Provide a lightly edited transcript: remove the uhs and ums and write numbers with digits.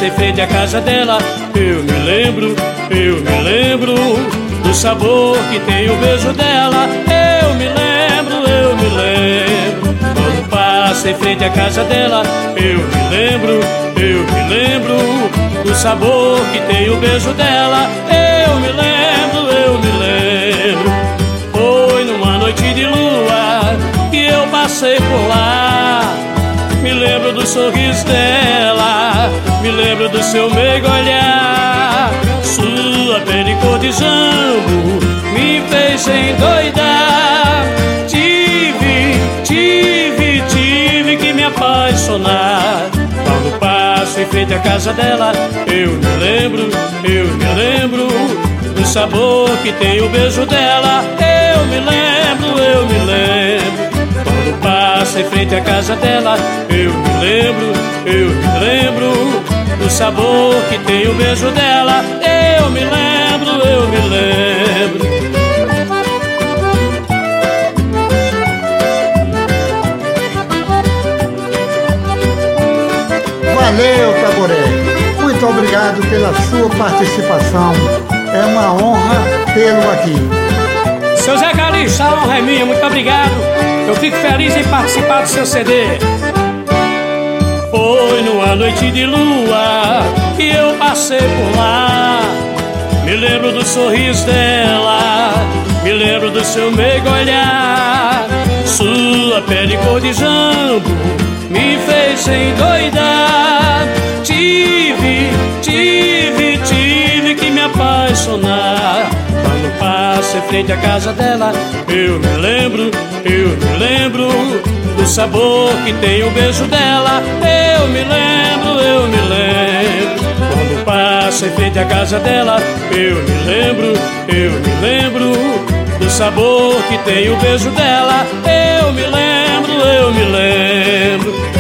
em frente à casa dela, eu me lembro do sabor que tem o beijo dela. Eu me lembro quando passo em frente à casa dela, eu me lembro do sabor que tem o beijo dela. Eu me lembro. Foi numa noite de lua que eu passei por lá. Me lembro do sorriso dela, me lembro do seu meigo olhar. Sua pele cor de jambo me fez endoidar. Tive que me apaixonar. Quando passo em frente à casa dela, eu me lembro do sabor que tem o beijo dela. Eu me lembro quando passo em frente à casa dela, eu me lembro do sabor que tem o beijo dela. Eu me lembro. Valeu, Taboré. Muito obrigado pela sua participação. É uma honra tê-lo aqui. Seu Zé Calixto, a honra é minha, muito obrigado. Eu fico feliz em participar do seu CD. Foi numa noite de lua que eu passei por lá. Me lembro do sorriso dela, me lembro do seu meigo olhar. Sua pele cor de jambo me fez endoidar. Tive que me apaixonar. Quando passo em frente à casa dela, eu me lembro do sabor que tem o beijo dela. Eu me lembro. Quando passo em frente à casa dela, eu me lembro do sabor que tem o beijo dela. Eu me lembro.